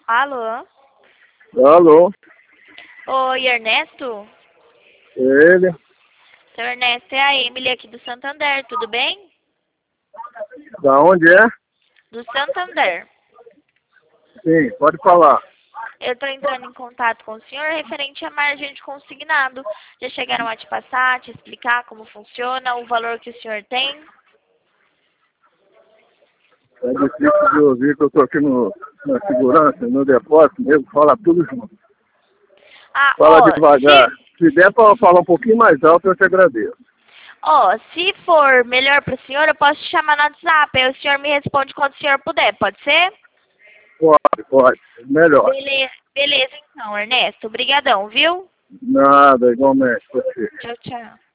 Alô? Alô, Oi, Ernesto? ele, Seu Ernesto, é a Emily aqui do Santander, tudo bem? da onde é? Do Santander. Sim, pode falar. Eu estou entrando em contato com o senhor referente à margem de consignado. Já chegaram a te passar, te explicar como funciona, o valor que o senhor tem? É difícil de ouvir que eu estou aqui na segurança, no depósito mesmo, fala tudo junto. Ah, Fala devagar. Se der para falar um pouquinho mais alto, eu te agradeço. se for melhor para o senhor, eu posso te chamar no WhatsApp, aí o senhor me responde quando o senhor puder, pode ser? Pode, melhor. Beleza então, Ernesto. Obrigadão, viu? Nada, igualmente, você. Tchau, tchau.